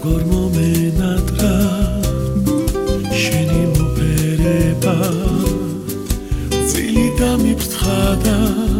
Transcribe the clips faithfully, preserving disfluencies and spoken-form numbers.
როგორ მომენადრა შენი მოპერება წილი დამიფრთხა და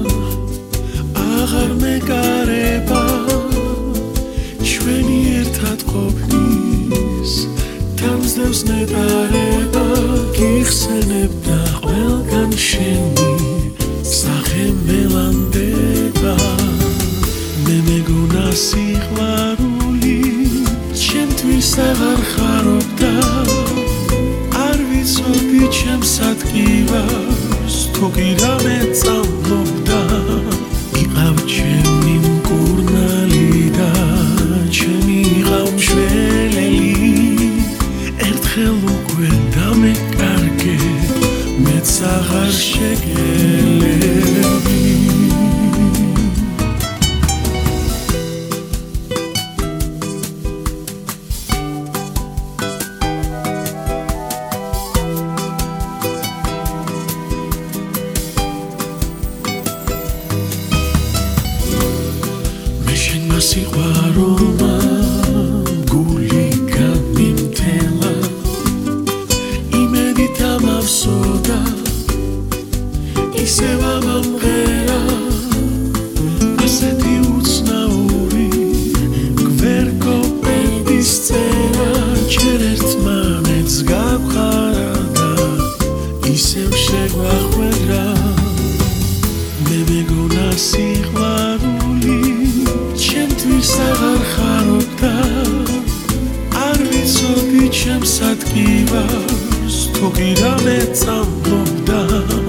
აღარ მეკარება ჩვენი ერთად ყოფნის თამსდევს ნეტარება გიხსენებდა ყველგან შენი სახე მელანდება მე მეგონა სიყვარული ჩემთვის აღარ ხარობდა არ ვიცოდი ჩემს ადგილას თუ კი რამე წამლობდა იყავ ჩემი მკურნალი და ჩემი ღამშველელი ერთხელ უკვე დამეკარგე მეც აღარ შეგელები სიყვარულმა გული გამიმთელა იმედით ამავსოდა ისევ ამამღერა ასეთი უცნაური გვერკოპების წერა ჯერ ერთმანეთს გავხარა და ისევ შეგვახვედრა მე მეგონა სიყვარული ჩემთვის აღარ ხარობდა არ ვიცოდი ჩემს ადგილას თუ კი რამე წამლობდა